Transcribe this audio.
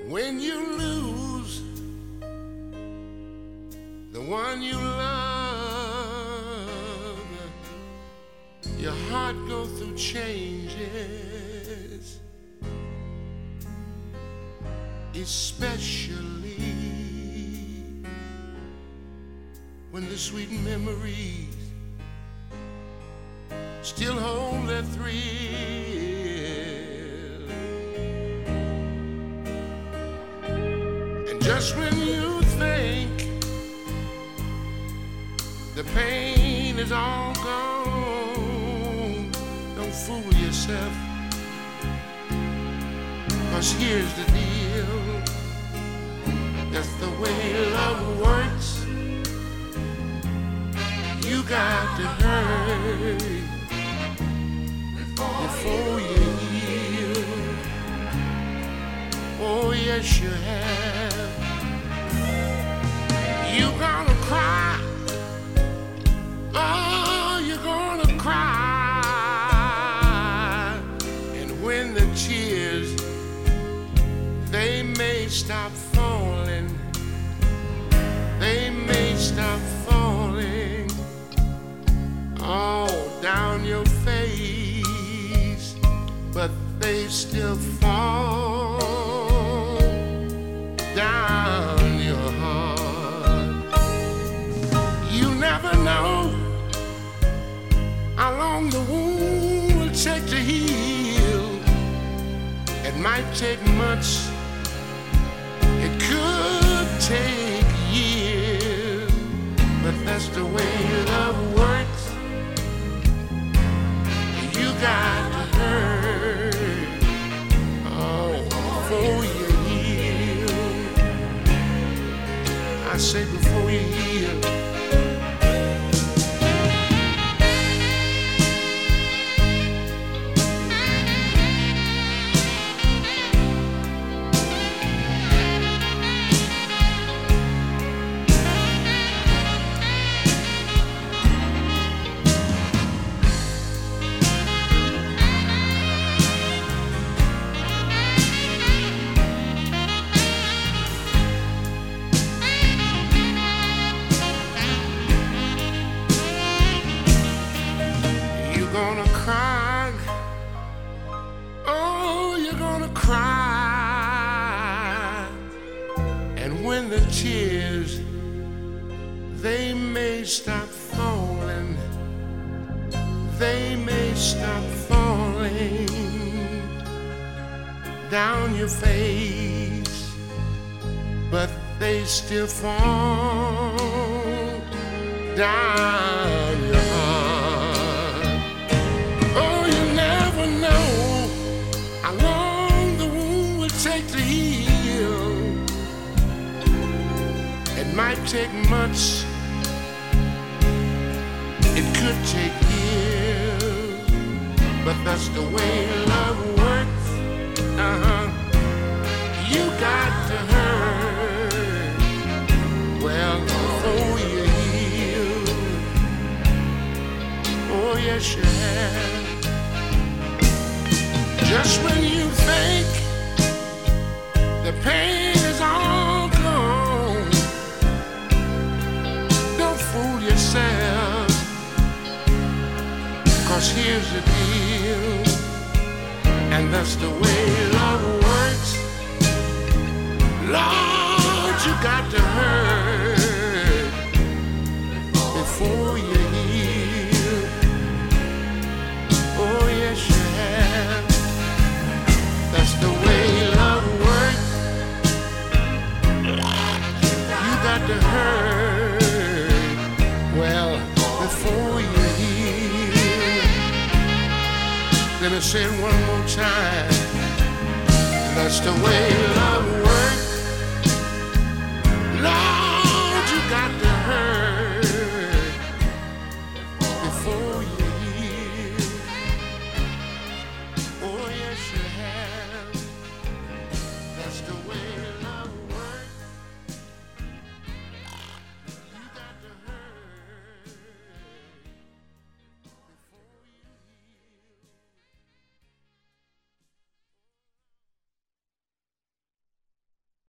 When you lose the one you love, your heart goes through changes, especially when the sweet memories still hold their thrill. Just when you think the pain is all gone, don't fool yourself, 'cause here's the deal. That's the way love works. You got to hurt before you heal. Oh yes you have. You're gonna cry, oh, you're gonna cry, and when the tears, they may stop falling, they may stop falling all down your face, but they still fall down your heart. You never know how long the wound will take to heal. It might take months, it could take years, but that's the way love works. You got to hurt, oh, before you heal. I say before you heal. You're gonna cry, oh, you're gonna cry, and when the tears, they may stop falling, they may stop falling down your face, but they still fall down your heart. Oh, you never know how long the wound will take to heal. It might take months, it could take years, but that's the way love works. You got to hurt, well, before you heal. Oh yes you have. Just when you think the pain is all gone, don't fool yourself, 'cause here's the deal, and that's the way love works. Lord, you got to hurt before you heal. Oh yes you have. That's the way love works. You got to hurt, well, before you heal. Let me say it one more time. That's the way love